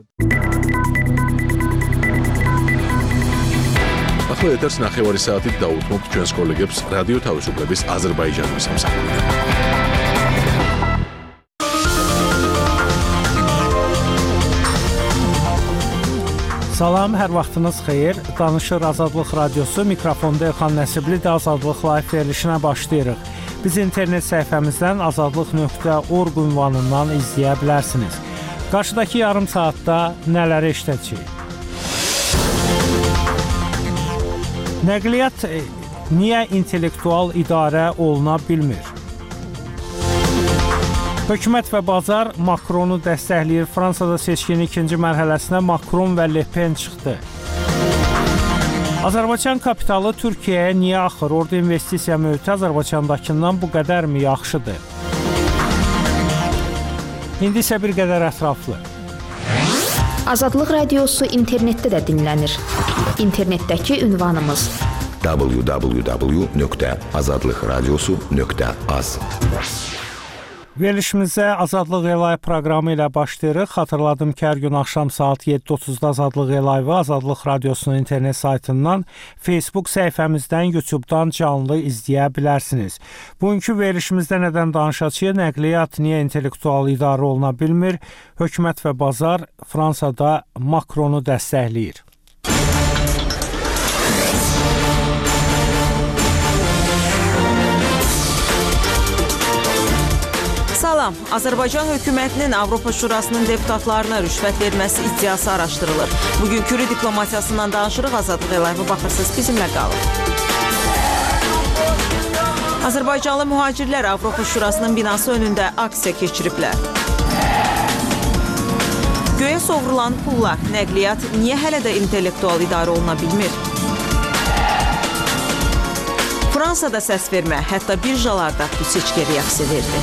ახლა ეთერს 9 საათით დაუთმობთ ჩვენს კოლეგებს რადიო თავისუფლების აზერბაიჯანის სამსახურიდან. Salam, hər vaxtınız xeyir. Danışır Azadlıq Radiosu, mikrofonda Elxan Nəsibli də Azadlıq Live verilişinə başlayırıq. Biz internet səhifəmizdən azadlıq.org ünvanından izləyə bilərsiniz. Qarşıdakı yarım saatda nələri işlədəcəyik? Nəqliyyat niyə intellektual idarə oluna bilmir? Hökumət və bazar Makronu dəstəkləyir. Fransada seçkinin ikinci mərhələsinə Makron və Le Pen çıxdı. Azərbaycan kapitalı Türkiyəyə niyə axır? Orada investisiya mühiti Azərbaycandakından bu qədər mi yaxşıdır? İndi isə bir qədər ətraflı. Azadlıq Radiosu internetdə də dinlənir. İnternetdəki ünvanımız www.azadlıqradiosu.az. Verilişimizə Azadlıq Live proqramı ilə başlayırıq. Xatırladım ki, hər gün axşam saat 7:30-da Azadlıq Live-ı Azadlıq Radiosunun internet saytından, Facebook səhifəmizdən, YouTube-dan canlı izləyə bilərsiniz. Bugünkü verilişimizdə nədən danışacağıq? Nəqliyyat niyə intellektual idarə oluna bilmir? Hökumət və bazar Fransada Makronu dəstəkləyir. Salam, Azərbaycan hökumətinin Avropa Şurasının deputatlarına rüşvət verməsi iddiası araşdırılır. Bugün Kürü diplomatiyasından danışırıq, Azadlıq Live-a baxırsınız, bizimlə qalın. Azərbaycanlı mühacirlər Avropa Şurasının binası önündə aksiya keçiriblər. Göyə sovrulan pullar, nəqliyyat niyə hələ də intellektual idarə oluna bilmir? Fransada səs vermə, hətta birjalarda bu seçkiyə reaksiya verdi.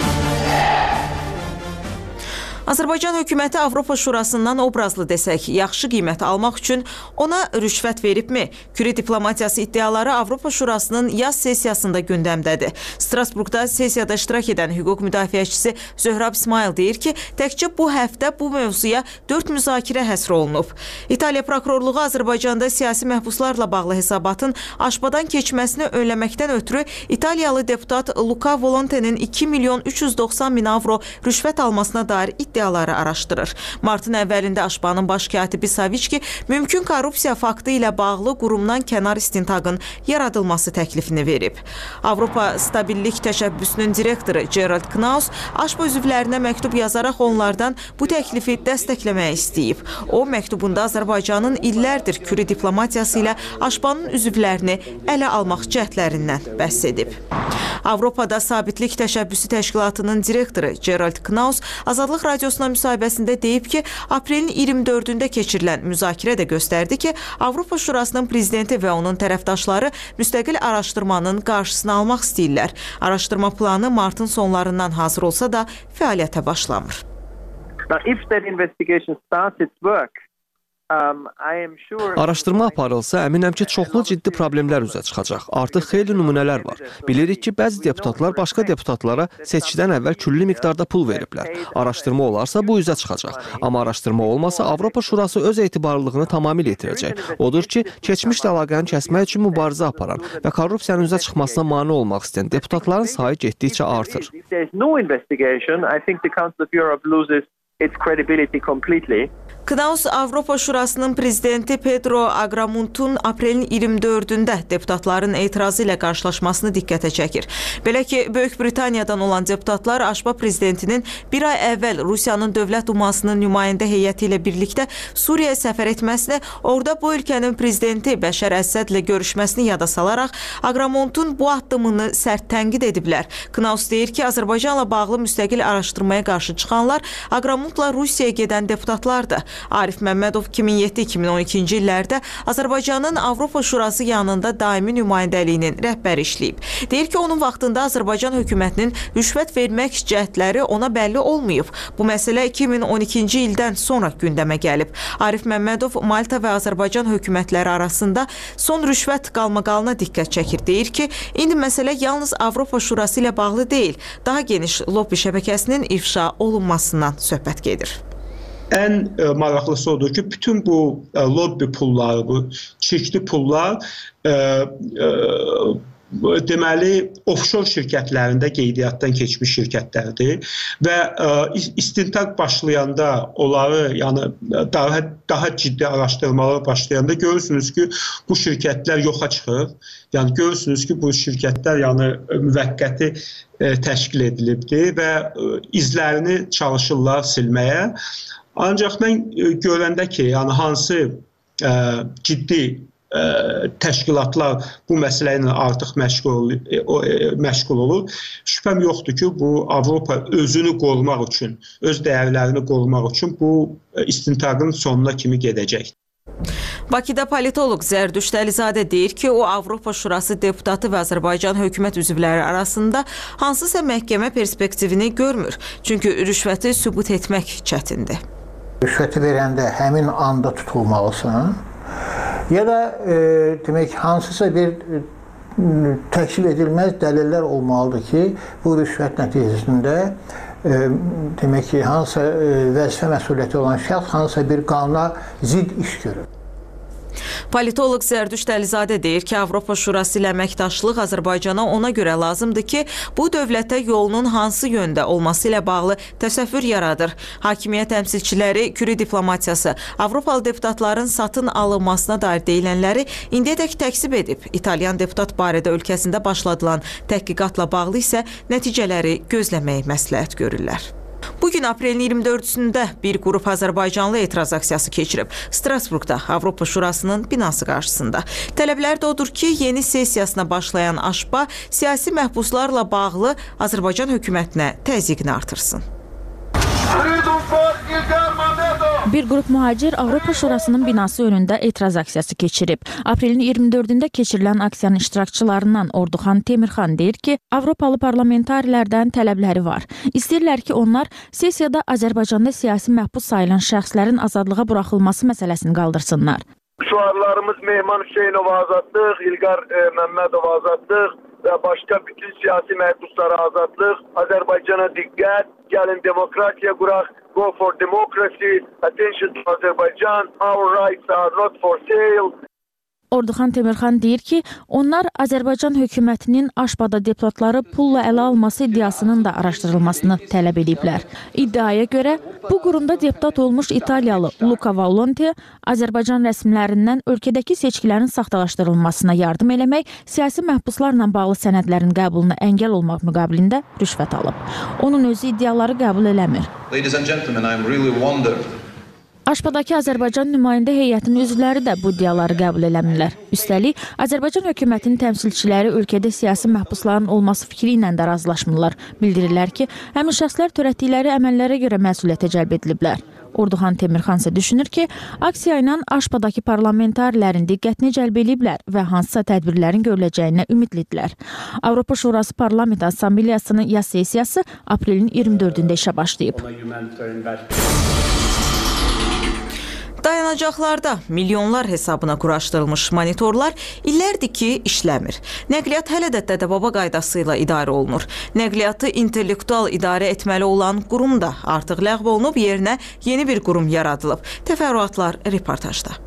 Azərbaycan hökuməti Avropa Şurasından obrazlı desək, yaxşı qiymət almaq üçün ona rüşvət veribmi? Kürü diplomatiyası iddiaları Avropa Şurasının yaz sessiyasında gündəmdədir. Strasburqda sessiyada iştirak edən hüquq müdafiəçisi Zöhrab İsmail deyir ki, təkcə bu həftə bu mövzuya 4 müzakirə həsr olunub. İtaliya prokurorluğu Azərbaycanda siyasi məhbuslarla bağlı hesabatın aşmadan keçməsini önləməkdən ötürü İtaliyalı deputat Luca Volonte'nin 2.390.000 avro rüşvət almasına dair iddiaları araşdırır. Martın əvvəlində Aşbanın baş katibi Saviçki mümkün korrupsiya faktı ilə bağlı qurumdan kənar istintaqın yaradılması təklifini verib. Avropa Stabillik Təşəbbüsünün direktoru Gerald Knaus Aşba üzvlərinə məktub yazaraq onlardan bu təklifi dəstəkləməyə istəyib. O, məktubunda Azərbaycanın illərdir Kürü diplomatiyası ilə Aşbanın üzvlərini ələ almaq cəhdlərindən bəhs edib. Avropada Sabitlik Təşəbbüsü Təşkilatının direktoru Gerald Knaus Azadlıq Radiosuna müsahibəsində deyib ki, aprelin 24-də keçirilən müzakirə də göstərdi ki, Avropa Şurasının prezidenti və onun tərəfdaşları müstəqil araşdırmanın qarşısını almaq istəyirlər. Araşdırma planı martın sonlarından hazır olsa da fəaliyyətə başlamır. Araşdırma aparılsa, əminəm ki, çoxlu ciddi problemlər üzə çıxacaq. Artıq xeyli nümunələr var. Bilirik ki, bəzi deputatlar başqa deputatlara seçkidən əvvəl külli miqdarda pul veriblər. Araşdırma olarsa, bu üzə çıxacaq. Amma araşdırma olmasa, Avropa Şurası öz etibarlılığını tamamilə itirəcək. Odur ki, keçmişlə əlaqəni kəsmək üçün mübarizə aparan və korrupsiyanın üzə çıxmasına mane olmaq istəyən deputatların sayı getdikcə artır. Knaus Avropa Şurasının prezidenti Pedro Agramuntun aprelin 24-də deputatların etirazı ilə qarşılaşmasını diqqətə çəkir. Belə ki, Böyük Britaniyadan olan deputatlar Aşba prezidentinin bir ay əvvəl Rusiyanın Dövlət Dumasının nümayəndə heyəti ilə birlikdə Suriyaya səfər etməsini, orada bu ölkənin prezidenti Bəşər Əsədlə görüşməsini yada salaraq Agramuntun bu addımını sərt tənqid ediblər. Knaus deyir ki, Azərbaycanla bağlı müstəqil araşdırmaya qarşı çıxanlar Agramuntla Rusiyaya gedən deputatlardır. Arif Məmmədov 2007-2012-ci illərdə Azərbaycanın Avropa Şurası yanında daimi nümayəndəliyinin rəhbəri işləyib. Deyir ki, onun vaxtında Azərbaycan hökumətinin rüşvət vermək cəhdləri ona bəlli olmayıb. Bu məsələ 2012-ci ildən sonra gündəmə gəlib. Arif Məmmədov Malta və Azərbaycan hökumətləri arasında son rüşvət qalmaqalına diqqət çəkir. Deyir ki, indi məsələ yalnız Avropa Şurası ilə bağlı deyil, daha geniş lobbi şəbəkəsinin ifşa olunmasından söhbət gedir. ən maraqlısı odur ki, bütün bu lobby pulları, bu çirkli pullar deməli, offshore şirkətlərində qeydiyyatdan keçmiş şirkətlərdir və istintaq başlayanda onları, yəni daha ciddi araşdırmalar başlayanda görürsünüz ki, bu şirkətlər yoxa çıxır. Yəni görürsünüz ki, bu şirkətlər yəni müvəqqəti təşkil edilibdir və izlərini çalışırlar silməyə. Ancaq mən görəndə ki, yəni hansı ciddi təşkilatlar bu məsələ ilə artıq məşğul olur. Şübhəm yoxdur ki, bu Avropa özünü qorumaq üçün, öz dəyərlərini qorumaq üçün bu istintaqın sonuna kimi gedəcək. Bakıda politoloq Zərdüşt Əlizadə deyir ki, o Avropa Şurası deputatı və Azərbaycan hökumət üzvləri arasında hansısa məhkəmə perspektivini görmür. Çünki rüşvəti sübut etmək çətindir. Rüşvəti verəndə həmin anda tutulmalısan. Ya da demək hansısa bir təşkil edilməz dəlillər olmalıdır ki, bu rüşvət nəticəsində demək ki, hansısa vəzifə məsuliyyəti olan şəxs hansısa bir qanuna zidd iş görür. Politoloq Zərdüşt Əlizadə deyir ki, Avropa Şurası ilə əməkdaşlıq Azərbaycana ona görə lazımdır ki, bu dövlətə yolunun hansı yöndə olması ilə bağlı təsəvvür yaradır. Hakimiyyət təmsilçiləri, küre diplomatiyası, Avropalı deputatların satın alınmasına dair deyilənləri indiyədək təksib edib. İtalyan deputat barədə ölkəsində başladılan təhqiqatla bağlı isə nəticələri gözləməyi məsləhət görürlər. Bugün aprelin 24-sündə bir qrup Azərbaycanlı etiraz aksiyası keçirib. Strasburqda Avropa Şurasının binası qarşısında. Tələblər də odur ki, yeni sessiyasına başlayan AŞPA siyasi məhbuslarla bağlı Azərbaycan hökumətinə təzyiqini artırsın. Bir qrup mühacir Avropa Şurasının binası önündə etiraz aksiyası keçirib. Aprelin 24-də keçirilən aksiyanın iştirakçılarından Orduxan Temirxan deyir ki, Avropalı parlamentarilərdən tələbləri var. İstəyirlər ki, onlar sessiyada Azərbaycanda siyasi məhbus sayılan şəxslərin azadlığa buraxılması məsələsini qaldırsınlar. Şüarlarımız Mehman Hüseynov azadlıq, İlqar Məmmədov azadlıq və başqa bütün siyasi məhbuslara azadlıq, Azərbaycana diqqət, gəlin demokratiya quraq, go for democracy, attention to Azerbaijan, our rights are not for sale. Orduxan Temirxan deyir ki, onlar Azərbaycan hökumətinin AŞPA-da deputatları pulla ələ alması iddiasının da araşdırılmasını tələb ediblər. İddiaya görə, bu qurumda deputat olmuş İtaliyalı Luca Vallonti Azərbaycan rəsmilərindən ölkədəki seçkilərin saxtalaşdırılmasına yardım eləmək, siyasi məhbuslarla bağlı sənədlərin qəbuluna əngəl olmaq müqabilində rüşvət alıb. Onun özü iddiaları qəbul eləmir. Ladies and gentlemen, I really wonder. AŞPA-dakı Azərbaycan nümayəndə heyətinin üzvləri də bu iddiaları qəbul eləmirlər. Üstəlik, Azərbaycan hökumətinin təmsilçiləri ölkədə siyasi məhbusların olması fikri ilə də razılaşmırlar. Bildirirlər ki, həmin şəxslər törətdikləri əməllərə görə məsuliyyətə cəlb ediliblər. Orduxan Temirxan isə düşünür ki, aksiya ilə AŞPA-dakı parlamentarilərin diqqətini cəlb ediblər və hansısa tədbirlərin görüləcəyinə ümidlidirlər. Avropa Şurası Parlament Assambleyasının yaz sessiyası aprelin 24-də işə başlayıb. Dayanacaqlarda milyonlar hesabına quraşdırılmış monitorlar illərdir ki, işləmir. Nəqliyyat hələ də dədə-baba qaydası ilə idarə olunur. Nəqliyyatı intellektual idarə etməli olan qurum da artıq ləğv olunub, yerinə yeni bir qurum yaradılıb. Təfərrüatlar reportajda.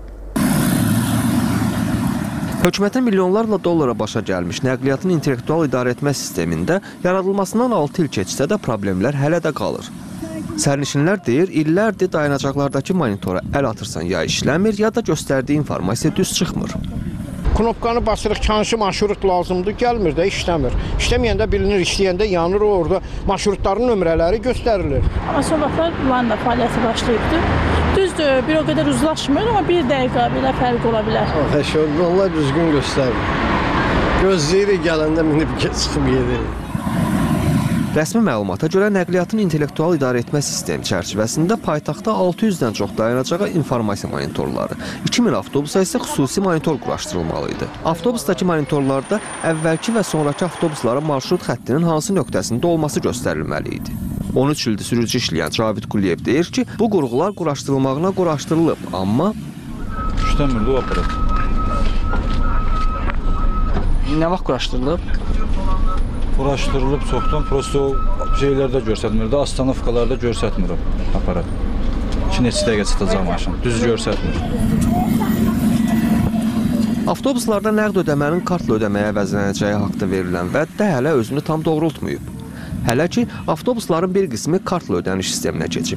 Hökumətin milyonlarla dollara başa gəlmiş nəqliyyatın intellektual idarə etmə sistemində yaradılmasından 6 il keçsə də problemlər hələ də qalır. Sərnişinlər deyir, illərdir dayanacaqlardakı monitora əl atırsan ya işləmir, ya da göstərdiyi informasiya düz çıxmır. Knopkanı basırıq, hansı marşrut lazımdır, gəlmir də, işləmir. İşləməyəndə bilinir, işləyəndə yanır, orada marşrutların nömrələri göstərilir. Amma son vaxtlar bunların da fəaliyyəti başlayıbdır. Düzdür, bir o qədər uzlaşmır, amma bir dəqiqə belə fərq ola bilər. Onlar düzgün göstərir. Gözləyirik gələndə minib çıxıb yedirik. Rəsmi məlumata görə nəqliyyatın intellektual idarə etmə sistemi çərçivəsində paytaxtda 600-dən çox dayanacağa informasiya monitorları, 2000 avtobusa isə xüsusi monitor quraşdırılmalı idi. Avtobusdakı monitorlarda əvvəlki və sonraki avtobusların marşrut xəttinin hansı nöqtəsində olması göstərilməli idi. 13 ildir sürücü işləyən Cavid Quliyev deyir ki, bu qurğular quraşdırılmağına quraşdırılıb, amma işləmirdi o aparat. Nə vaxt quraşdırılıb? Quraşdırılıb çoxdan, prosto şeylərdə görsətmir, astanovkalarda görsətmir aparat. ki, neçə dəqiqə çıxacaq maşın. Düz görsətmir. Avtobuslarda nəqd ödəmənin kartla ödəməyə əvəzlənəcəyi haqda verilən vəd də hələ özünü tam doğrultmayıb. Hələ ki, avtobusların bir qismi kartla ödəniş sisteminə keçib.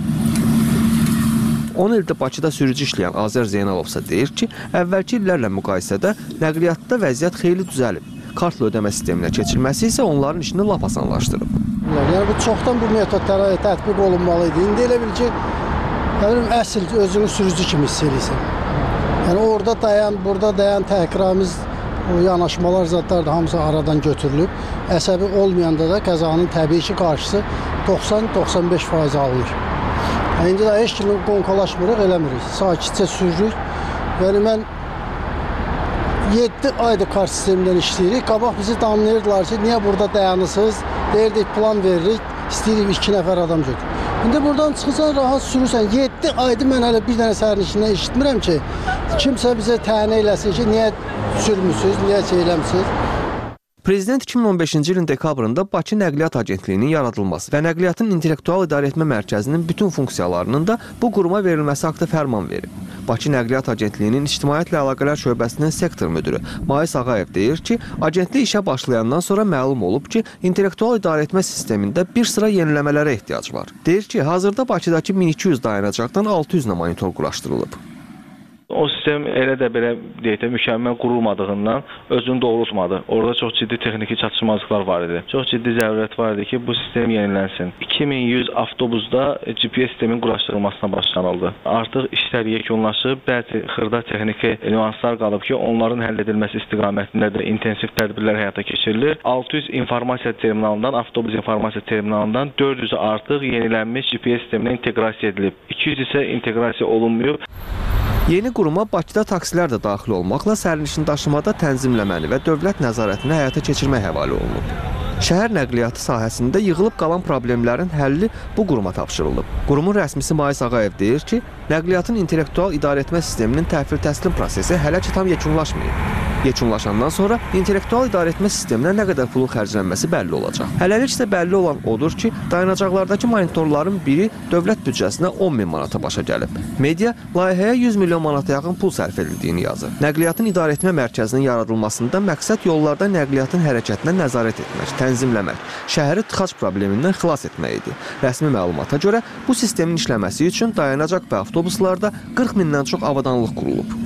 10 ildir Bakıda sürücü işləyən Azər Zeynalov isə deyir ki, əvvəlki illərlə müqayisədə nəqliyyatda vəziyyət xeyli düzəlib. Kartla ödəmə sisteminə keçilməsi isə onların işini lap asanlaşdırıb. Yəni bu çoxdan bu metodlara tətbiq olunmalı idi. İndi elə bil ki, əsl özünü sürücü kimi hiss edirsən. Yəni orada dayan, burada dayan təhqiramiz o yanaşmalar zatlar da hamısı aradan götürülüb. Əsəbi olmayanda da qəzanın təbii ki qarşısı 90-95% alınır. İndi də heç kimi qonqalaşmırıq, eləmirik. Sakitcə sürürük. Yəni mən 7 aydır kart sistemindən işləyirik. Qabaq bizi damlayırdılar ki, niyə burada dayanırsınız? Deyirdik, plan veririk, istəyirik 2 nəfər adam götür. İndi buradan çıxırsan, rahat sürürsən. 7 aydır mən hələ bir dənə sərnişindən eşitmirəm ki, kimsə bizə tənə eləsin ki, niyə sürmüsünüz, niyə eləmisiniz? Prezident 2015-ci ilin dekabrında Bakı Nəqliyyat Agentliyinin yaradılması və Nəqliyyatın İntellektual İdarəetmə Mərkəzinin bütün funksiyalarının da bu quruma verilməsi haqqında fərman verib. Bakı Nəqliyyat Agentliyinin İctimaiyyətlə Əlaqələr şöbəsinin sektor müdürü Mais Ağayev deyir ki, agentlik işə başlayandan sonra məlum olub ki, intellektual idarəetmə sistemində bir sıra yeniləmələrə ehtiyac var. Deyir ki, hazırda Bakıdakı 1200 dayanacaqdan 600-nə monitor quraşdırılıb. O sistem elə də belə deyək də mükəmməl qurulmadığından özünü doğrultmadı. Orada çox ciddi texniki çatışmazlıqlar var idi. Çox ciddi zərurət var idi ki, bu sistem yenilənsin. 2100 avtobusda GPS sistemin quraşdırılmasına başlanıldı. Artıq işlər yekunlaşıb, bəzi xırda texniki nüanslar qalıb ki, onların həll edilməsi istiqamətində də intensiv tədbirlər həyata keçirilir. 600 informasiya terminalından, avtobus informasiya terminalından 400-ü artıq yenilənmiş GPS sisteminə inteqrasiya edilib. 200 isə inteqrasiya olunmayıb. Yeni quruma Bakıda taksilər də daxil olmaqla sərnişin daşımada tənzimləməni və dövlət nəzarətini həyata keçirmək həvalə olunub. Şəhər nəqliyyatı sahəsində yığılıb qalan problemlərin həlli bu quruma tapşırılıb. Qurumun rəsmisi Mais Ağayev deyir ki, nəqliyyatın intellektual idarəetmə sisteminin təhvil təslim prosesi hələ ki tam yekunlaşmayıb. Yekunlaşandan sonra intellektual idarəetmə sisteminə nə qədər pulun xərclənməsi bəlli olacaq. Hələlik isə bəlli olan odur ki, dayanacaqlardakı monitorların biri dövlət büdcəsinə 10.000 manata başa gəlib. Media layihəyə 100 milyon manata yaxın pul sərf edildiyini yazır. Nəqliyyatın idarəetmə mərkəzinin yaradılmasında məqsəd yollarda nəqliyyatın hərəkətinə nəzarət etmək, tənzimləmək, şəhəri tıxac problemindən xilas etmək idi. Rəsmi məlumata görə bu sistemin işləməsi üçün dayanacaq və avtobuslarda 40 mindən çox avadanlıq qurulub.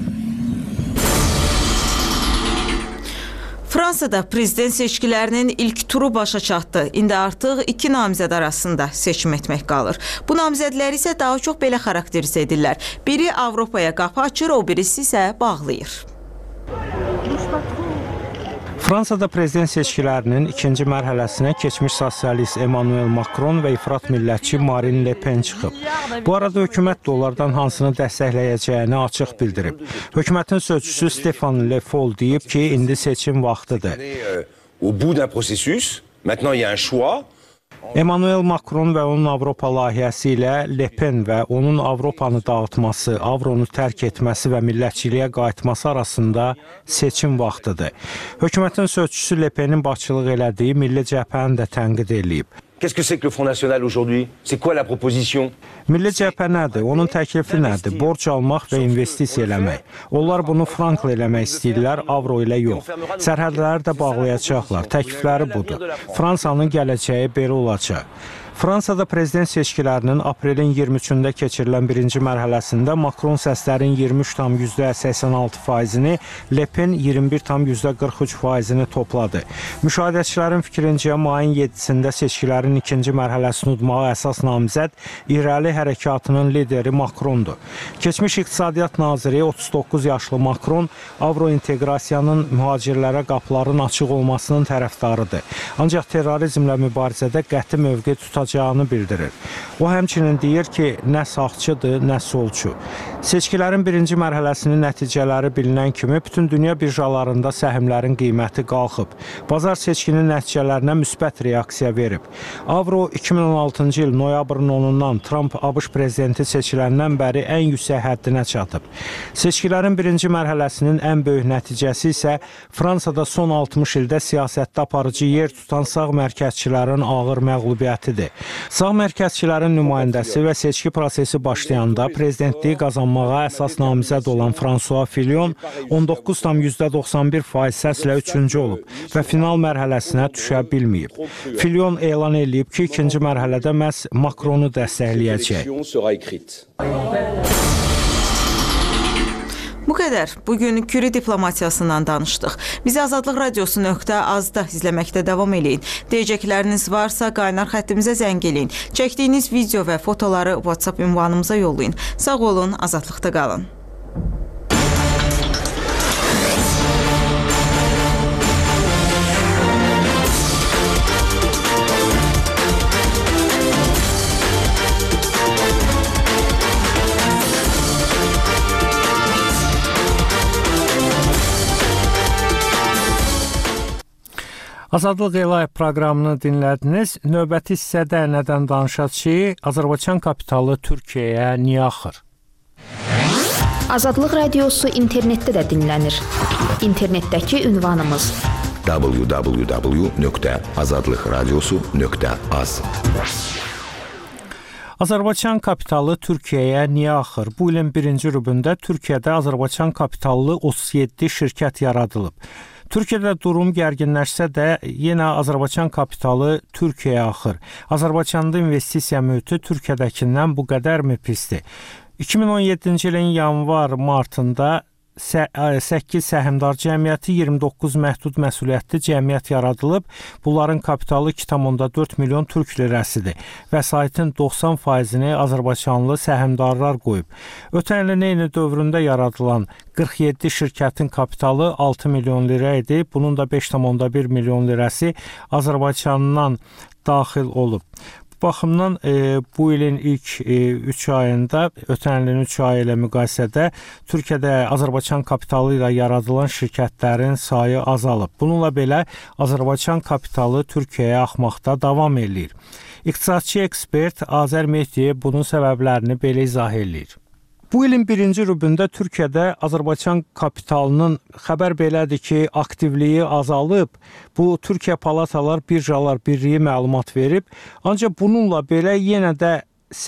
Fransada prezident seçkilərinin ilk turu başa çatdı. İndi artıq 2 namizəd arasında seçim etmək qalır. Bu namizədləri isə daha çox belə xarakterizə edirlər. Biri Avropaya qapı açır, o birisi isə bağlayır. Fransada prezident seçkilərinin ikinci mərhələsinə keçmiş sosialist Emmanuel Macron və ifrat millətçi Marine Le Pen çıxıb. Bu arada hökumət də onlardan hansını dəstəkləyəcəyini açıq bildirib. Hökumətin sözçüsü Stéphane Le Foll deyib ki, indi seçim vaxtıdır. Au bout d'un processus, maintenant il y a un choix. Emmanuel Macron və onun Avropa layihəsi ilə Le Pen və onun Avropanı dağıtması, avronu tərk etməsi və millətçiliyə qayıtması arasında seçim vaxtıdır. Hökumətin sözçüsü Le Penin başçılıq elədiyi Milli Cəbhəni də tənqid edib. Qu'est-ce que c'est que le Front National aujourd'hui? C'est quoi la proposition? Milli cəbhə nədir? Onun təklifi nədir? Borc almaq və investisiya eləmək. Onlar bunu frankla eləmək istəyirlər, avro ilə yox. Sərhədləri də bağlayacaqlar. Təklifləri budur. Fransanın gələcəyi belə olacaq. Fransada prezident seçkilərinin aprelin 23-də keçirilən birinci mərhələsində Macron səslərin 23,86%-ni, Le Pen 21,43%-ni topladı. Müşahidəçilərin fikrincə mayın 7-sində seçkilərin ikinci mərhələsini udmağa əsas namizəd İrəli hərəkatının lideri Macrondur. Keçmiş İqtisadiyyat naziri 39 yaşlı Macron avro inteqrasiyanın mühacirlərə qapıların açıq olmasının tərəfdarıdır. Ancaq terrorizmlə mübarizədə qəti mövqe tutacaq bildirir. O həmçinin deyir ki, nə sağçıdır, nə solçu. Seçkilərin birinci mərhələsinin nəticələri bilinən kimi bütün dünya birjalarında səhmlərin qiyməti qalxıb. Bazar seçkinin nəticələrinə müsbət reaksiya verib. Avro 2016-cı il noyabrın 10-dan Trump ABŞ prezidenti seçiləndən bəri ən yüksək həddinə çatıb. Seçkilərin birinci mərhələsinin ən böyük nəticəsi isə Fransada son 60 ildə siyasətdə aparıcı yer tutan sağ mərkəzçilərin ağır məğlubiyyətidir. Sağ mərkəzçilərin nümayəndəsi və seçki prosesi başlayanda prezidentliyi qazanmağa əsas namizəd olan François Fillon 19,91% səslə 3-cü olub və final mərhələsinə düşə bilməyib. Fillon elan edib ki, ikinci mərhələdə məhz Macronu dəstəkləyəcək. Bu qədər. Bugün Kürü diplomatiyasından danışdıq. Bizi Azadlıq Radiosu.az-da izləməkdə davam eləyin. Deyəcəkləriniz varsa qaynar xəttimizə zəng eləyin. Çəkdiyiniz video və fotoları WhatsApp ünvanımıza yollayın. Sağ olun, azadlıqda qalın. Azadlıq Live proqramını dinlədiniz. Növbəti hissədə nədən danışacağıq ki, Azərbaycan kapitalı Türkiyəyə niyə axır? Azadlıq Radiosu internetdə də dinlənir. İnternetdəki ünvanımız www.azadlıqradiosu.az. Azərbaycan kapitalı Türkiyəyə niyə axır? Bu ilin 1-ci rübündə Türkiyədə Azərbaycan kapitallı 37 şirkət yaradılıb. Türkiyədə durum gərginləşsə də yenə Azərbaycan kapitalı Türkiyəyə axır. Azərbaycanda investisiya mühiti Türkiyədəkindən bu qədərmi pisdir? 2017-ci ilin yanvar-martında 8 səhmdar cəmiyyəti, 29 məhdud məsuliyyətli cəmiyyət yaradılıb. Bunların kapitalı 2,4 milyon türk lirəsidir. Vəsaitin 90%-ni Azərbaycanlı səhmdarlar qoyub. Ötən ilin eyni dövründə yaradılan 47 şirkətin kapitalı 6 milyon lira idi. Bunun da 5,1 milyon lirəsi Azərbaycandan daxil olub. Bu baxımdan bu ilin ilk 3 ayında ötən ilin 3 ayı ilə müqayisədə Türkiyədə Azərbaycan kapitalı ilə yaradılan şirkətlərin sayı azalıb. Bununla belə Azərbaycan kapitalı Türkiyəyə axmaqda davam edir. İqtisadçı ekspert Azər Mehdiyev bunun səbəblərini belə izah edir. Bu ilin 1-ci rübündə Türkiyədə Azərbaycan kapitalının xəbər belədir ki, aktivliyi azalıb. Bu Türkiyə Palatalar Birjalar Birliyi məlumat verib. Ancaq bununla belə yenə də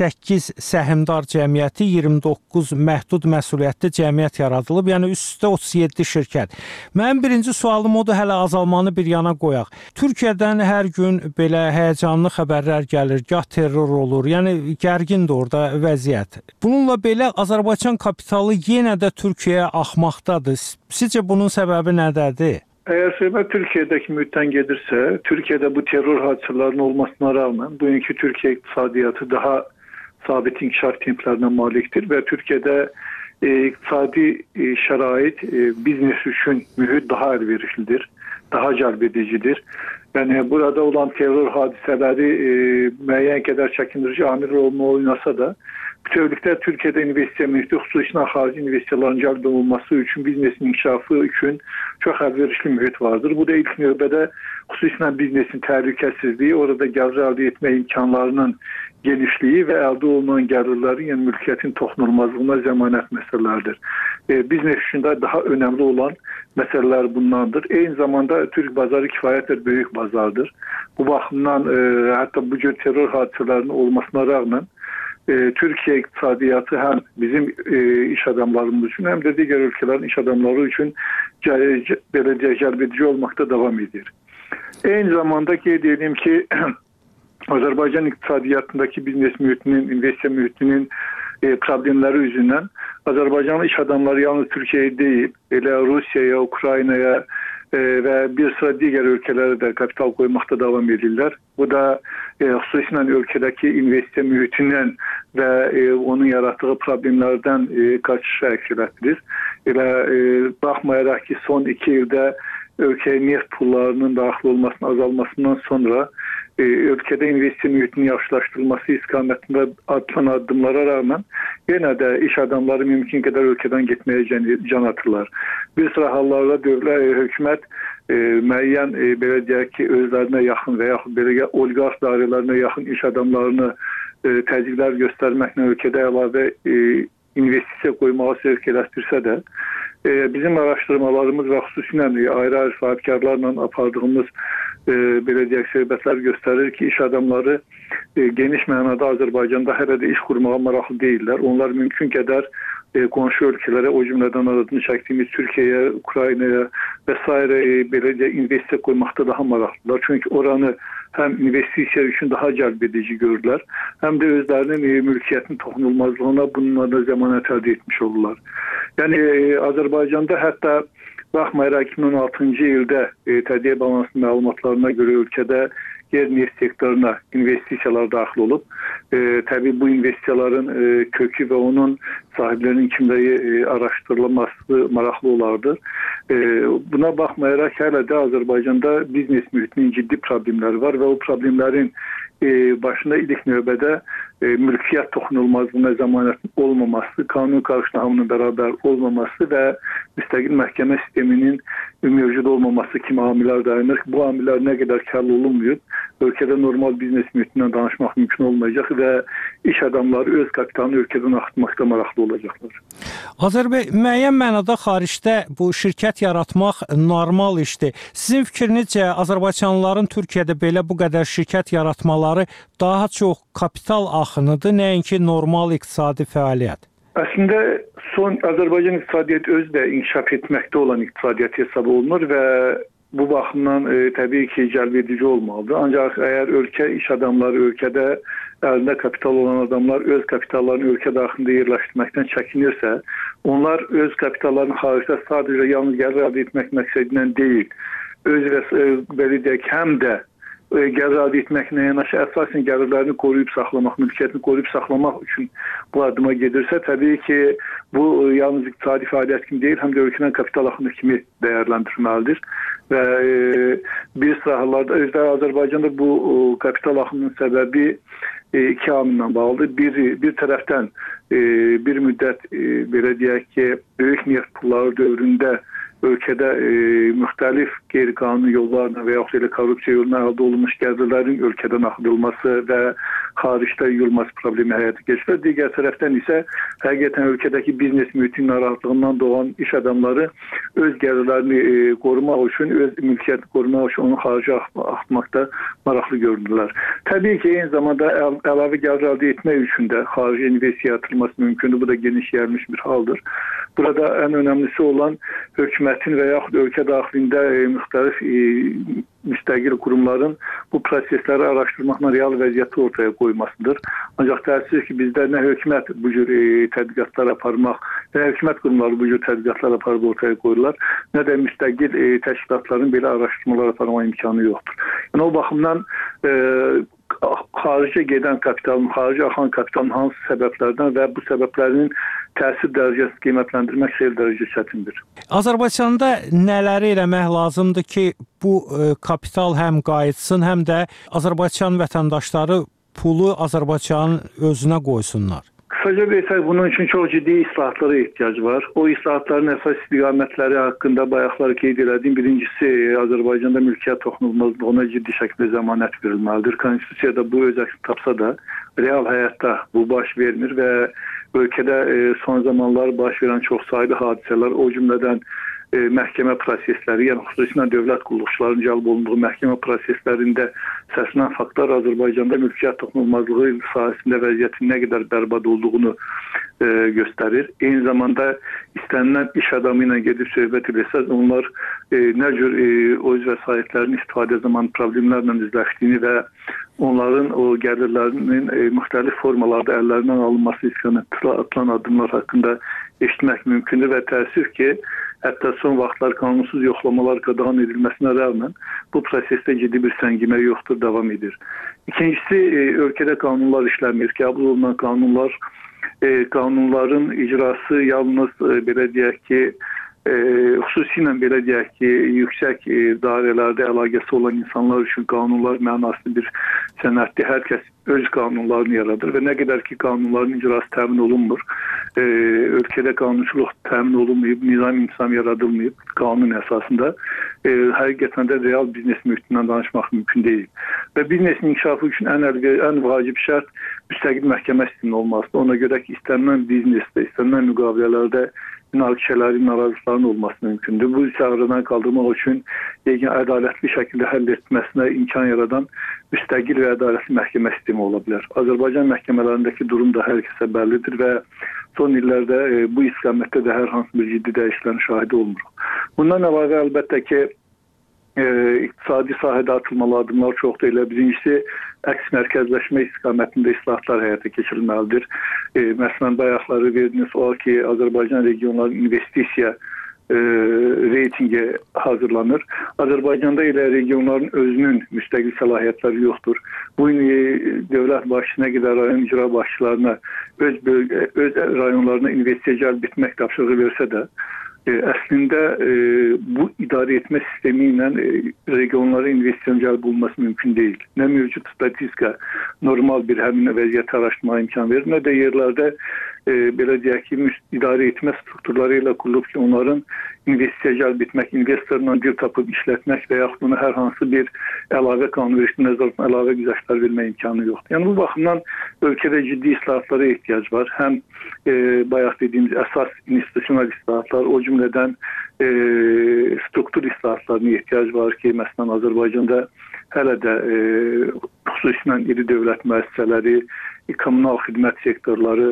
8 səhmdar cəmiyyəti, 29 məhdud məsuliyyətli cəmiyyət yaradılıb. Yəni üstdə 37 şirkət. Mənim birinci sualım odur, hələ azalmanı bir yana qoyaq. Türkiyədən hər gün belə həyəcanlı xəbərlər gəlir, gah terror olur. Yəni gərgindir orada vəziyyət. Bununla belə Azərbaycan kapitalı yenə də Türkiyəyə axmaqdadır. Sizcə bunun səbəbi nədədir? Əgər söhbət Türkiyədəki mühitdən gedirsə, Türkiyədə bu terror hadisələrinin olmasına rağmen bugünkü Türkiyə iqtisadiyyatı daha sabit inkişaf templərinə malikdir və Türkiyədə iqtisadi şərait biznes üçün mühit daha əlverişlidir, daha cəlb edicidir. Yəni burada olan terror hadisələri müəyyən qədər çəkindirici amil rolunu oynasa da, bütövlükdə Türkiyədə investisiya mühiti, xüsusilə xarici investisiyaların cəlb olunması üçün, biznesin inkişafı üçün çox əlverişli mühit vardır. Bu da ilk növbədə xüsusilə biznesin təhlükəsizliyi, orada gəlir əldə etmə imkanlarının genişliyi və əldə olunan gəlirlərin, yəni mülkiyyətin toxunulmazlığına zəmanət məsələlərdir. Biznes üçün də daha önəmli olan məsələlər bunlardır. Eyni zamanda Türk bazarı kifayətlə böyük bazardır. Bu baxımdan hətta bu cür terror hadisələrinin olmasına rağmen Türkiyə iqtisadiyyatı həm bizim iş adamlarımız üçün, həm də digər ölkələrin iş adamları üçün beləcə cəlbedici olmaqda davam edir. Eyni zamanda qeyd edeyim ki, Azərbaycan iqtisadiyyatındakı biznes mühitinin, investisiya mühitinin problemləri üzündən Azərbaycanlı iş adamları yalnız Türkiyəyə deyil, elə Rusiyaya, Ukraynaya və bir sıra digər ölkələrə də kapital qoymaqda davam edirlər. Bu da xüsusilə ölkədəki investisiya mühitindən və onun yaratdığı problemlərdən qaçışa əksələtdirir. Elə baxmayaraq ki, son 2 ildə ölkəyə neft pullarının daxil olmasının azalmasından sonra ölkədə investisiya mühitinin yaxşılaşdırılması istiqamətində atılan addımlara rağmen yenə də iş adamları mümkün qədər ölkədən getməyə can atırlar. Bir sıra hallarda hökumət müəyyən belə deyək ki, özlərinə yaxın və yaxud belə oliqarx dairələrinə yaxın iş adamlarını təzyiqlər göstərməklə ölkədə əlavə investisiya qoymağa sevk eləşdirsə də, bizim araşdırmalarımız və xüsusilə ayrı-ayrı sahibkarlarla apardığımız belə deyək, söhbətlər göstərir ki, iş adamları geniş mənada Azərbaycanda hələ də iş qurmağa maraqlı deyirlər. Onlar mümkün qədər qonşu ölkələrə, o cümlədən adını çəkdiyimiz Türkiyəyə, Ukraynaya və s. belə deyək, investisiya qoymaqda daha maraqlılar. Çünki oranı həm investisiya üçün daha cəlb edici görürlər, həm də özlərinin mülkiyyətin toxunulmazlığına bununla da zəmanət əldə etmiş olurlar. Yəni Azərbaycanda hətta baxmayaraq 2016-cı ildə Tədqiqat Balansının məlumatlarına görə ölkədə yer-neft sektoruna investisiyalar daxil olub. Təbii bu investisiyaların kökü və onun sahiblərinin kimliyi araşdırılması maraqlı olardı. Buna baxmayaraq hələ də Azərbaycanda biznes mühitinin ciddi problemləri var və o problemlərin başında ilk növbədə mülkiyyət toxunulmazlığına zəmanətin olmaması, qanun qarşısında hamının bərabər olmaması və müstəqil məhkəmə sisteminin mövcud olmaması kimi amillər dayanır. Bu amillər nə qədər kəll olunmuyor, ölkədə normal biznes mühitindən danışmaq mümkün olmayacaq və iş adamları öz kapitalını ölkədən axıtmaqda maraqlı olacaqlar. Azərbaycan müəyyən mənada xaricdə bu şirkət yaratmaq normal işdir. Sizin fikrinizcə Azərbaycanlıların Türkiyədə belə bu qədər şirkət yaratmaları daha çox kapital axınıdır, nəinki normal iqtisadi fəaliyyət? Əslində son Azərbaycan iqtisadiyyatı özü də inkişaf etməkdə olan iqtisadiyyat hesab olunur və bu baxımdan təbii ki, cəlb edici olmalıdır. Ancaq əgər ölkə iş adamları, ölkədə əlində kapital olan adamlar öz kapitallarını ölkə daxilində yerləşdirməkdən çəkinirsə, onlar öz kapitallarını xaricdə sadəcə yalnız gəlir əldə etmək məqsədindən deyil, öz və belə deyək, həm də gəlir əldə etməklə yanaşı əsasən gəlirlərini qoruyub saxlamaq, mülkiyyətini qoruyub saxlamaq üçün bu addıma gedirsə, təbii ki, bu yalnız iqtisadi fəaliyyət kimi deyil, həm də ölkədən kapital axını kimi dəyərləndirilməlidir. Və bir sıra hallarda özdə Azərbaycanda bu kapital axınının səbəbi iki amillə bağlıdır. Bir tərəfdən bir müddət belə deyək ki, böyük neft pulları dövründə ölkədə müxtəlif qeyri-qanuni yollarla və yaxud elə korrupsiya yoluna əldə olunmuş gəlirlərin ölkədən axıdılması və xaricdə yuyulması problemi həyata keçirir. Digər tərəfdən isə həqiqətən ölkədəki biznes mühitinin narahatlığından doğan iş adamları öz gəlirlərini qorumaq üçün, öz mülkiyyətini qorumaq üçün onu xaricə axıtmaqda maraqlı görünürlər. Təbii ki, eyni zamanda əlavə gəlir əldə etmək üçün də xarici investisiya yatırılması mümkündür. Bu da geniş yayılmış bir haldır. Burada ən önəmlisi olan hökumətin və yaxud ölkə daxilində müxtəlif müstəqil qurumların bu prosesləri araşdırmaqla real vəziyyəti ortaya qoymasıdır. Ancaq təəssüf ki, bizdə nə hökumət bu cür tədqiqatlar aparmaq, nə hökumət qurumları bu cür tədqiqatlar aparıb ortaya qoyurlar, nə də müstəqil təşkilatların belə araşdırmalar aparma imkanı yoxdur. Yəni, o baxımdan xaricə gedən kapitalın, xaricə axan kapitalın hansı səbəblərdən və bu səbəblərin təsir dərəcəsi qiymətləndirmək xeyli dərəcə çətindir. Azərbaycanda nələri eləmək lazımdır ki, bu kapital həm qayıtsın, həm də Azərbaycan vətəndaşları pulu Azərbaycanın özünə qoysunlar? Qısaca desək, bunun üçün çox ciddi islahatlara ehtiyac var. O islahatların əsas istiqamətləri haqqında bayaqlar qeyd etdiyim, birincisi Azərbaycanda mülkiyyət toxunulmazlığına ciddi şəkildə zəmanət verilməlidir. Konstitusiyada bu öz əksini tapsa da, real həyatda bu baş vermir və ölkədə son zamanlar baş verən çox saylı hadisələr, o cümlədən məhkəmə prosesləri, yəni xüsusilə dövlət qulluqçularının cəlb olunduğu məhkəmə proseslərində səslənən faktlar Azərbaycanda mülkiyyət toxunulmazlığı sahəsində vəziyyətin nə qədər bərbad olduğunu göstərir. Eyni zamanda istənilən iş adamı ilə gedib söhbət edirsəz, onlar nə cür öz vəsaitlərinin istifadə zamanı problemlərlə üzləşdiyini və onların o gəlirlərinin müxtəlif formalarda əllərindən alınması istiqamətində atılan addımlar haqqında eşitmək mümkündür və təəssüf ki, hətta son vaxtlar qanunsuz yoxlamalar qadağan edilməsinə rəğmən bu prosesdə ciddi bir səngimə yoxdur, davam edir. İkincisi, ölkədə qanunlar işləmir. Qəbul olunan qanunların icrası yalnız belə deyək ki, xüsusilə belə deyək ki, yüksək dairələrdə əlaqəsi olan insanlar üçün qanunlar mənaslı bir sənəddir. Hər kəs öz qanunlarını yaradır və nə qədər ki, qanunların icrası təmin olunmur, ölkədə qanunçuluq təmin olunmayıb, nizam yaradılmayıb qanun əsasında, həqiqətən də real biznes mühitindən danışmaq mümkün deyil. Və biznesin inkişafı üçün ən vacib şərt müstəqil məhkəmə sisteminin olmasıdır. Ona görə ki, istənilən biznesdə, istənilən müqavilələrdə münaqişələrin, narazılıqların olması mümkündür. Bu isə aradan qaldırmaq üçün ədalətli şəkildə həll etməsinə imkan yaradan müstəqil və ədalətli məhkəmə sistemi ola bilər. Azərbaycan məhkəmələrindəki durum da hər kəsə bəllidir və son illərdə bu istiqamətdə də hər hansı bir ciddi dəyişikliklərin şahidi olmuruq. Bundan əlavə əlbəttə ki, iqtisadi sahədə atılmalı addımlar çoxdur. Elə birincisi, əks mərkəzləşmə istiqamətində islahatlar həyata keçirilməlidir. Məsələn, bayaqları verdiyiniz o ki, Azərbaycan regionların investisiya reytingi hazırlanır. Azərbaycanda elə regionların özünün müstəqil səlahiyyətləri yoxdur. Bu dövlət başçısına qədər rayon icra başçılarına öz rayonlarına investisiya cəlb etmək tapşırığı versə də, əslində bu idarə etmə sistemi ilə regionlara investisiya cəlb olunması mümkün deyil. Nə mövcud statistika normal bir həmin vəziyyəti araşdırmağa imkan verir, nə də yerlərdə belə deyək ki, idarə etmə strukturları ilə qurulub ki, onların investisiya cəlb etmək, investorla dil tapıb işlətmək və yaxud bunu hər hansı bir əlavə qanunvericiliyi nəzarətinə əlavə güzəştlər vermək imkanı yoxdur. Yəni bu baxımdan ölkədə ciddi islahatlara ehtiyac var. Həm bayaq dediyimiz əsas institusional islahatlar, o cümlədən struktur islahatlarına ehtiyac var ki, məsələn Azərbaycanda hələ də xüsusilə iri dövlət müəssisələri, kommunal xidmət sektorları,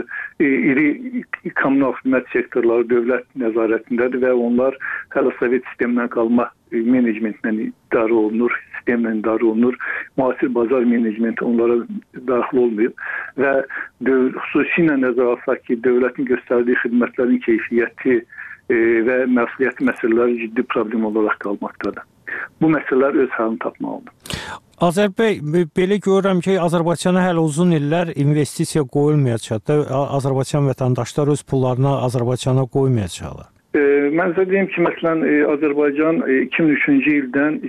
iri kommunal xidmət sektorları dövlət nəzarətindədir və onlar hələ Sovet sistemindən qalma menecmentlə idarə olunur, sistemlə idarə olunur. Müasir bazar menecmenti onlara daxil olmayıb və xüsusilə nəzərə alsaq ki, dövlətin göstərdiyi xidmətlərin keyfiyyəti və məsuliyyəti məsələləri ciddi problem olaraq qalmaqdadır. Bu məsələlər öz həllini tapmalıdır. Azər bəy, belə görürəm ki, Azərbaycana hələ uzun illər investisiya qoyulmayacaq da, Azərbaycan vətəndaşlar öz pullarını Azərbaycana qoymayacaqlar. Mən sizə deyim ki, məsələn, Azərbaycan 2003-cü ildən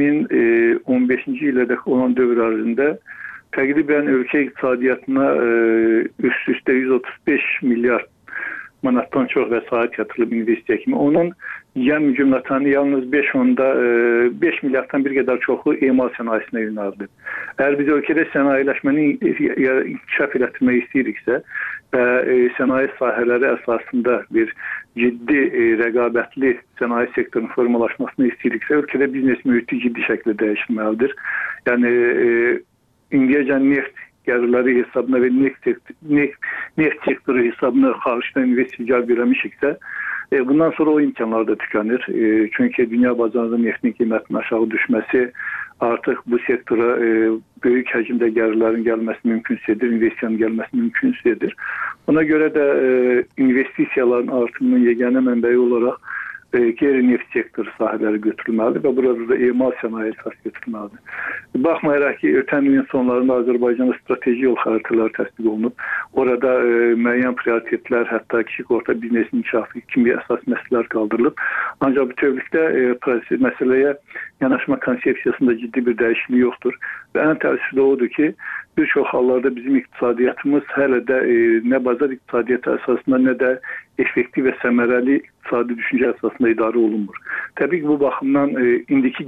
2015-ci ilə olan dövr ərzində təqribən ölkə iqtisadiyyatına üst-üstə 135 milyard manatdan çox vəsait yatırılıb investisiya kimi. Onun yem cümlətanı yalnız 5 milyarddan bir qədər çoxu emal sənayesinə yönəldi. Əgər biz ölkədə sənayeləşməni inkişaf etdirmək istəyiriksə və sənaye sahələri əsasında bir ciddi rəqabətli sənaye sektorunun formalaşmasını istəyiriksə, ölkədə biznes mühiti ciddi şəkildə dəyişilməlidir. Yəni, indiyəcən neft gəlirləri hesabına və neft sektoru hesabına xaricdən investisiya vermişiksə, bundan sonra o imkanlar da tükənir. Çünki dünya bazarında neftin qiymətinin aşağı düşməsi artıq bu sektora böyük həcmdə gəlirlərin gəlməsi mümkünsüz edir, investisiyanın gəlməsi mümkünsüz edir. Ona görə də investisiyaların artımının yeganə mənbəyi olaraq qeyri-neft sektoru sahələri götürülməlidir və burada da emal sənaye əsas götürülməlidir. Baxmayaraq ki, ötən ilin sonlarında Azərbaycanda strateji yol xəritələri təsdiq olunub. Orada müəyyən prioritetlər, hətta kiçik orta biznesin inkişafı kimi əsas məsələlər qaldırılıb. Ancaq bütövlükdə məsələyə yanaşma konsepsiyasında ciddi bir dəyişiklik yoxdur. Və ən təəssüfli odur ki, bir çox hallarda bizim iqtisadiyyatımız hələ də nə bazar iqtisadiyyatı əsasında, nə də effektiv və səmərəli iqtisadi düşüncə əsasında idarə olunmur. Təbii ki, bu baxımdan indiki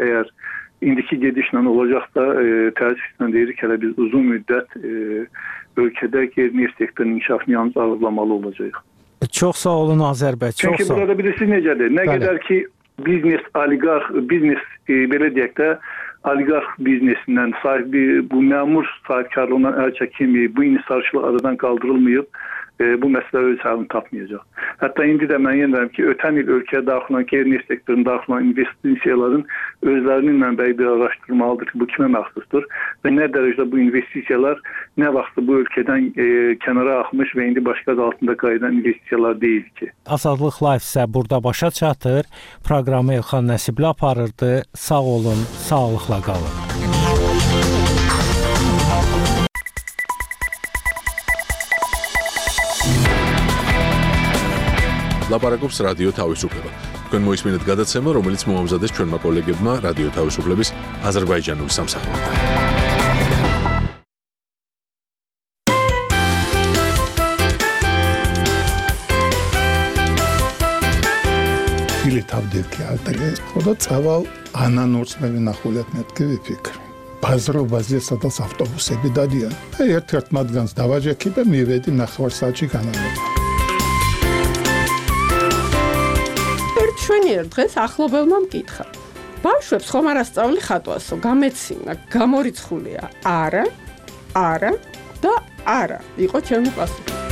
gedişlə olacaqsa, təəssüflə deyirik, hələ biz uzun müddət ölkədə qeyri-neft sektorunun inkişafını yalnız ağırlamalı olacaq. Çox sağ olun Azər bəy, çox sağ olun. Çünki burada bilirsiniz necədir? Nə qədər ki, biznes, belə deyək də, oliqarx biznesindən, bu məmur sahibkarlığından əl çəkilməyib, bu inhisarçılıq aradan qaldırılmayıb, bu məsələ öz həllini tapmayacaq. Hətta indi də mən yenirəm ki, ötən il ölkəyə daxil olan, qeyri-neft sektoruna daxil olan investisiyaların özlərinin mənbəyi bir araşdırmalıdır ki, bu kimə məxsusdur və nə dərəcədə bu investisiyalar nə vaxt bu ölkədən kənara axmış və indi başqa adı altında qayıdan investisiyalar deyil ki. Azadlıq Live isə burada başa çatır. Proqramı Elxan Nəsibli aparırdı. Sağ olun, sağlıqla qalın. ლაპარაკობს რადიო თავისუფლება. თქვენ მოისმინეთ გადაცემა, რომელიც მოამზადეს ჩვენმა კოლეგებმა რადიო თავისუფლების აზერბაიჯანული სამსახურიდან. Ili თავდირქი ალტეგე, ხოდა წავალ ანანორწმევი ნახულეთ მეთქი ვიფიქრე. ბაზრობაზე სადაც ავტობუსები დადიან. და ერთ-ერთ მათგანს დავაჯექი და მივედი ნახევარ საათში განამება. ზოგადად დღეს ახლობელმა მკითხა. ბავშვებს ხომ არ ასწავლი ხატვასო, გამეცინა, გამორიცხულია? არა და არა. იყო ჩემი პასუხი.